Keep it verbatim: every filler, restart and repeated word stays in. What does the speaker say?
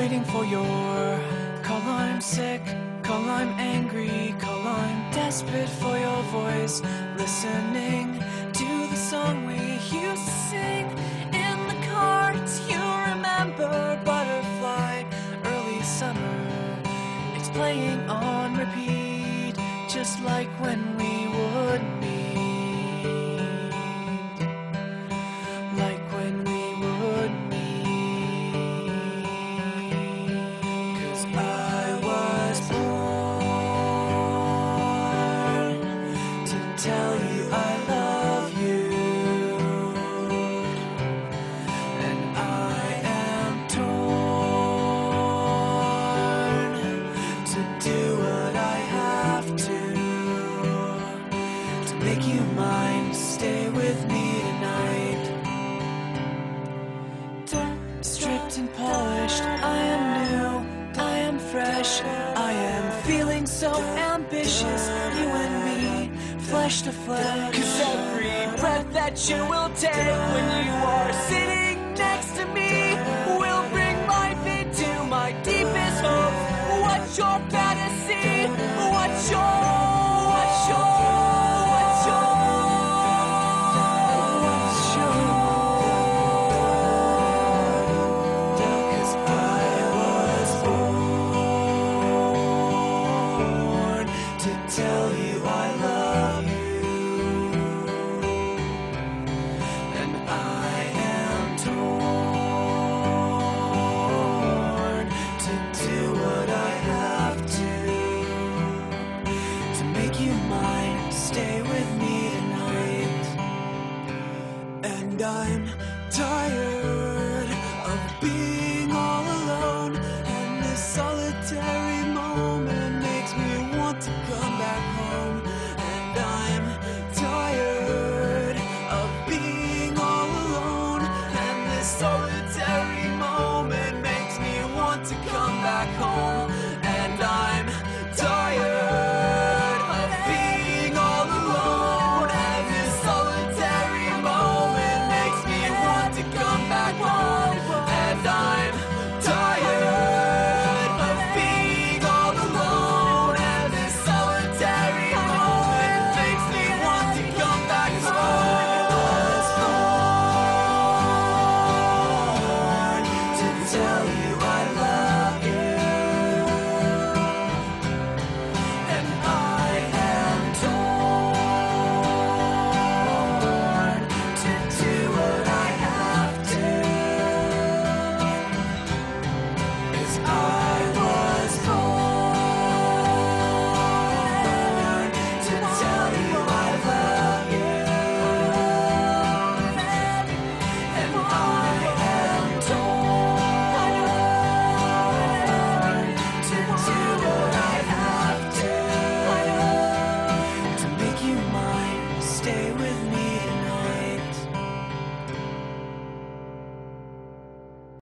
waiting for your call. I'm sick, call. I'm angry, call. I'm desperate for your voice, listening to the song we used to sing in the car. Do you remember Butterfly, early summer? It's playing on repeat, just like when we would meet, like when we would meet. 'Cause I was born to tell you I love you, and I am torn to do what I have to to make you mine. Stay with me tonight. Stripped and polished, I am new, I am fresh, I am feeling so ambitious. You and me, flesh to flesh. 'Cause every breath that you will take when you are sitting next to me will bring life into my deepest hope. What's your fantasy? What's your, what's your, what's your, what's your? 'Cause I was born to tell you I love you, and I am torn to do what I have to to make you mine. Stay with me tonight. And I'm